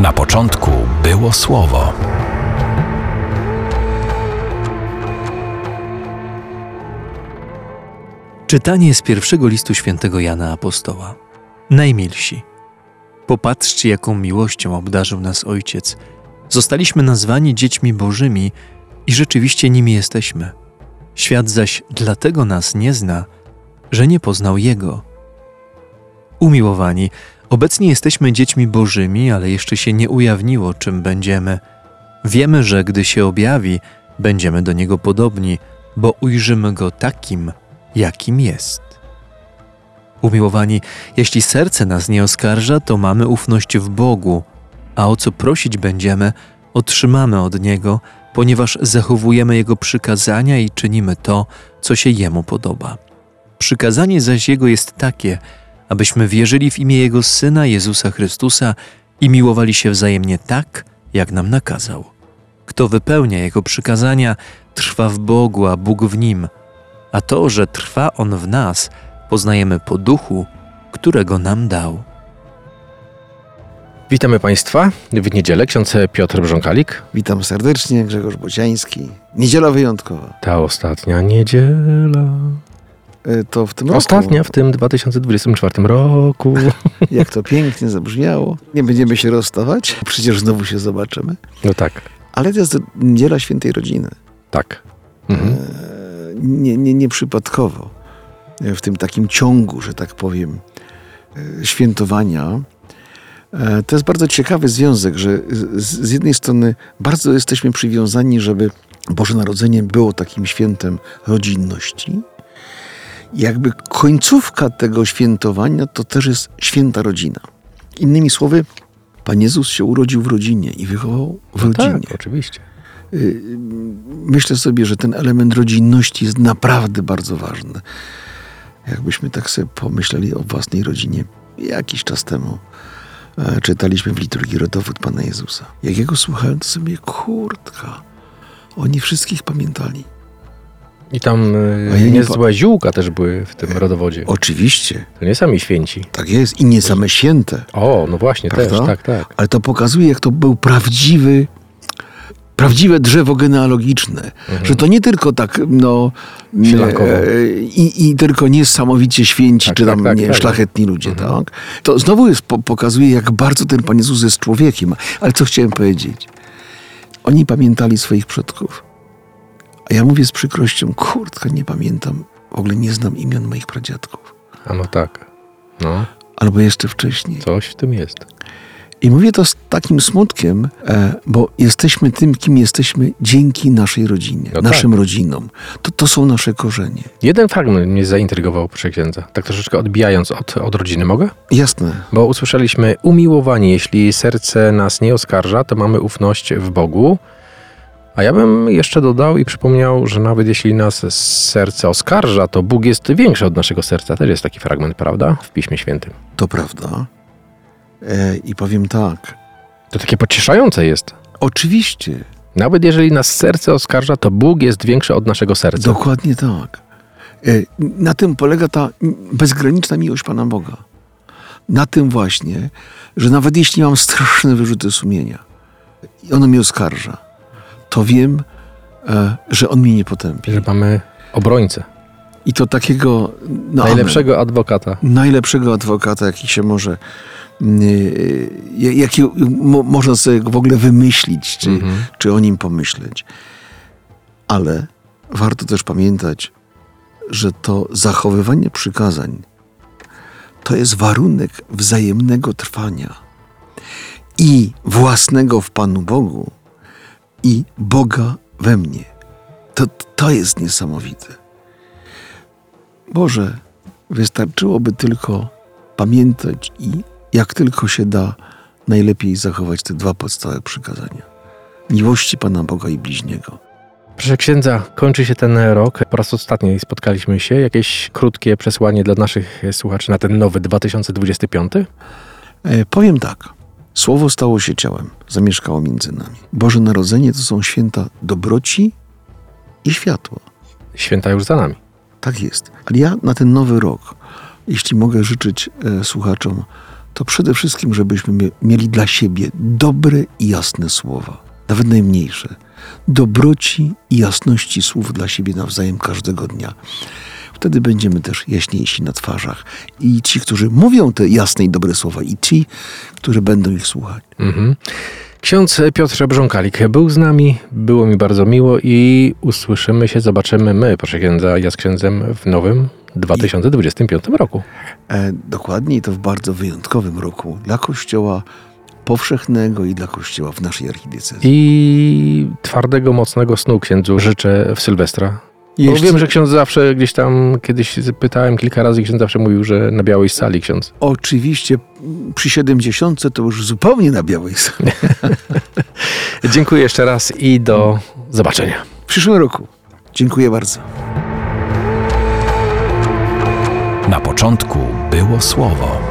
Na początku było Słowo. Czytanie z pierwszego listu świętego Jana Apostoła. Najmilsi, popatrzcie, jaką miłością obdarzył nas Ojciec. Zostaliśmy nazwani dziećmi Bożymi i rzeczywiście nimi jesteśmy. Świat zaś dlatego nas nie zna, że nie poznał Jego. Umiłowani, obecnie jesteśmy dziećmi Bożymi, ale jeszcze się nie ujawniło, czym będziemy. Wiemy, że gdy się objawi, będziemy do Niego podobni, bo ujrzymy Go takim, jakim jest. Umiłowani, jeśli serce nas nie oskarża, to mamy ufność w Bogu, a o co prosić będziemy, otrzymamy od Niego, ponieważ zachowujemy Jego przykazania i czynimy to, co się Jemu podoba. Przykazanie zaś Jego jest takie, abyśmy wierzyli w imię Jego Syna Jezusa Chrystusa i miłowali się wzajemnie tak, jak nam nakazał. Kto wypełnia Jego przykazania, trwa w Bogu, a Bóg w nim. A to, że trwa On w nas, poznajemy po duchu, którego nam dał. Witamy Państwa w niedzielę. Ksiądz Piotr Brząkalik. Witam serdecznie, Grzegorz Bociański. Niedziela wyjątkowa. Ta ostatnia niedziela. To w tym roku. Ostatnia w tym 2024 roku. Jak to pięknie zabrzmiało. Nie będziemy się rozstawać, przecież znowu się zobaczymy. No tak. Ale to jest niedziela świętej rodziny. Tak. Nieprzypadkowo w tym takim ciągu, że tak powiem, świętowania. To jest bardzo ciekawy związek, że z jednej strony bardzo jesteśmy przywiązani, żeby Boże Narodzenie było takim świętem rodzinności. Jakby końcówka tego świętowania to też jest święta rodzina. Innymi słowy, Pan Jezus się urodził w rodzinie i wychował w rodzinie. Tak, oczywiście. Myślę sobie, że ten element rodzinności jest naprawdę bardzo ważny. Jakbyśmy tak sobie pomyśleli o własnej rodzinie. Jakiś czas temu czytaliśmy w liturgii rodowód Pana Jezusa. Jak jego słuchałem, to sobie kurtka. Oni wszystkich pamiętali. I tam niezłe ziółka też były w tym rodowodzie. Oczywiście. To nie sami święci. Tak jest. I nie same święte. O, no właśnie, prawda? Też, tak. Ale to pokazuje, jak to był prawdziwe drzewo genealogiczne. Że to nie tylko tak, i tylko niesamowicie święci, czy tam szlachetni ludzie, tak? To znowu pokazuje, jak bardzo ten Pan Jezus jest człowiekiem. Ale co chciałem powiedzieć? Oni pamiętali swoich przodków. A ja mówię z przykrością, kurtka, nie pamiętam, w ogóle nie znam imion moich pradziadków. A no tak. No. Albo jeszcze wcześniej. Coś w tym jest. I mówię to z takim smutkiem, bo jesteśmy tym, kim jesteśmy dzięki naszej rodzinie, naszym rodzinom. To są nasze korzenie. Jeden fragment mnie zaintrygował, proszę księdza. Tak troszeczkę odbijając od rodziny, mogę? Jasne. Bo usłyszeliśmy, umiłowani, jeśli serce nas nie oskarża, to mamy ufność w Bogu. A ja bym jeszcze dodał i przypomniał, że nawet jeśli nas serce oskarża, to Bóg jest większy od naszego serca. Też jest taki fragment, prawda? W Piśmie Świętym. To prawda. I powiem tak. To takie pocieszające jest. Oczywiście. Nawet jeżeli nas serce oskarża, to Bóg jest większy od naszego serca. Dokładnie tak. Na tym polega ta bezgraniczna miłość Pana Boga. Na tym właśnie, że nawet jeśli mam straszne wyrzuty sumienia i ono mnie oskarża, to wiem, że On mnie nie potępi. Że mamy obrońcę. I to takiego... najlepszego adwokata. Najlepszego adwokata, jaki się może... jaki można sobie w ogóle wymyślić, czy o nim pomyśleć. Ale warto też pamiętać, że to zachowywanie przykazań to jest warunek wzajemnego trwania i własnego w Panu Bogu i Boga we mnie. To jest niesamowite. Boże, wystarczyłoby tylko pamiętać i jak tylko się da, najlepiej zachować te dwa podstawowe przykazania. Miłości Pana Boga i bliźniego. Proszę księdza, kończy się ten rok. Po raz ostatni spotkaliśmy się. Jakieś krótkie przesłanie dla naszych słuchaczy na ten nowy 2025? Powiem tak. Słowo stało się ciałem, zamieszkało między nami. Boże Narodzenie to są święta dobroci i światła. Święta już za nami. Tak jest. Ale ja na ten nowy rok, jeśli mogę życzyć słuchaczom to przede wszystkim, żebyśmy mieli dla siebie dobre i jasne słowa, nawet najmniejsze. Dobroci i jasności słów dla siebie nawzajem każdego dnia. Wtedy będziemy też jaśniejsi na twarzach. I ci, którzy mówią te jasne i dobre słowa, i ci, którzy będą ich słuchać. Ksiądz Piotr Brząkalik był z nami, było mi bardzo miło i usłyszymy się, zobaczymy my, proszę księdza, ja z księdzem w nowym 2025 roku. Dokładnie, i to w bardzo wyjątkowym roku dla Kościoła powszechnego i dla Kościoła w naszej archidiecezji. I twardego, mocnego snu księdzu życzę w Sylwestra. Bo wiem, że ksiądz zawsze gdzieś tam, kiedyś pytałem kilka razy, ksiądz zawsze mówił, że na białej sali ksiądz. Oczywiście przy 70 to już zupełnie na białej sali. Dziękuję jeszcze raz i do zobaczenia. W przyszłym roku. Dziękuję bardzo. Na początku było Słowo.